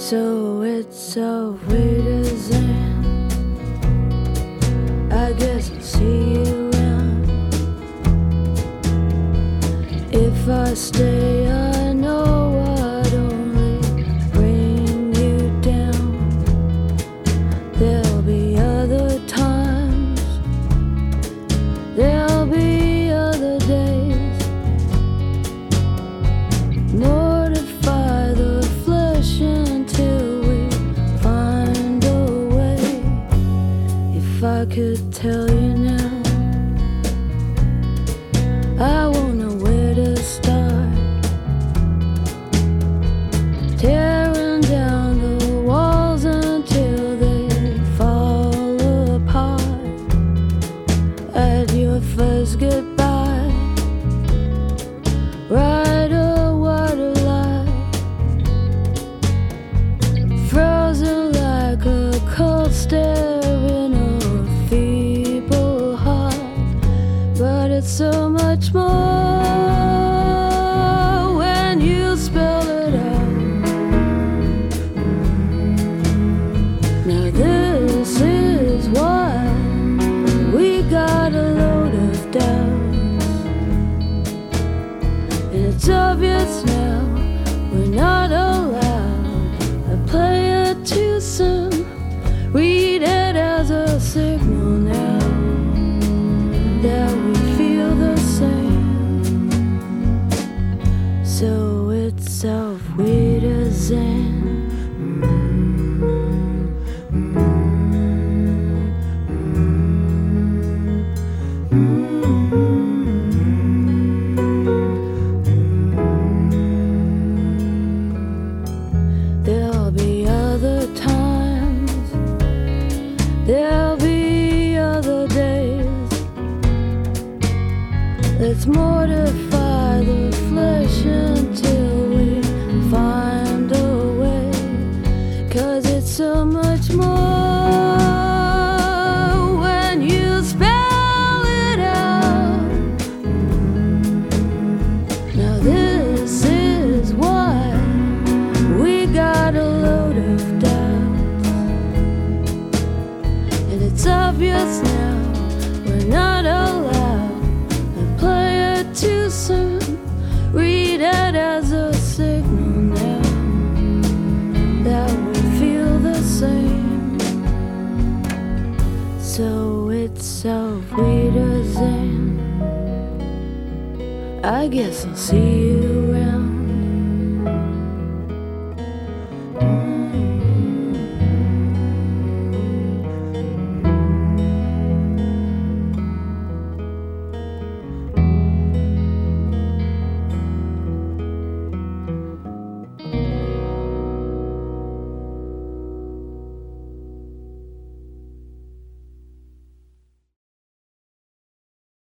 So it's a way to zen. I guess I'll see you around. If I stay, I know I'd only bring you down. There'll be other times, there'll be other days. Mortify the flesh until we find a way. If I could tell you now, I won't know where to start. Tearing down the walls until they fall apart. At your first goodbye, write a waterline, frozen like a cold stare in a feeble heart. But it's so much more when you spell it out. Now this is why we got a load of doubts, and it's obvious now we're not allowed to play it too soon. Read it as a signal now that we feel the same. So it's sweet as zen. There'll be other times, there'll be other days. Let's mortify the flesh until we find a way. 'Cause it's so much more when you spell it out. Now this is why we got a load of doubts, and it's obvious now we're not allowed to play it too soon. Read it as a signal now that we feel the same. So it's sweet as zen. I guess I'll see you